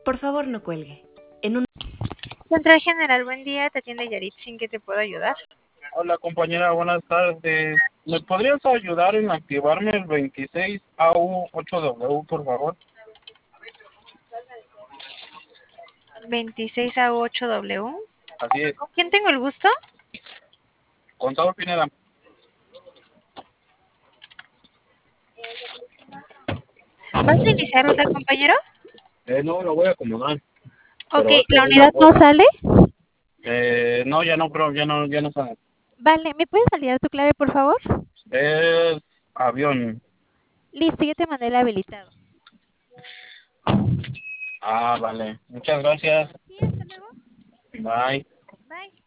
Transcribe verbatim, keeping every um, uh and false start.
Por favor, no cuelgue. En un... Central General, buen día, te atiende Yaritza, ¿en qué te puedo ayudar? Hola compañera, buenas tardes. ¿Me podrías ayudar en activarme el veintiséis A U ocho W, por favor? veintiséis A ocho W. Así es, ¿Con quién tengo el gusto? Contador Pineda. ¿Vas a iniciar ruta, compañero? Eh, no, lo voy a acomodar, Ok, pero es que ¿la voy a... unidad no sale? Eh, no, ya no creo, ya no, ya no sale. Vale, ¿me puedes validar tu clave, por favor? Es avión. Listo, ya te mandé el habilitado. Ah, vale. Muchas gracias. Sí, hasta luego. Bye. Bye.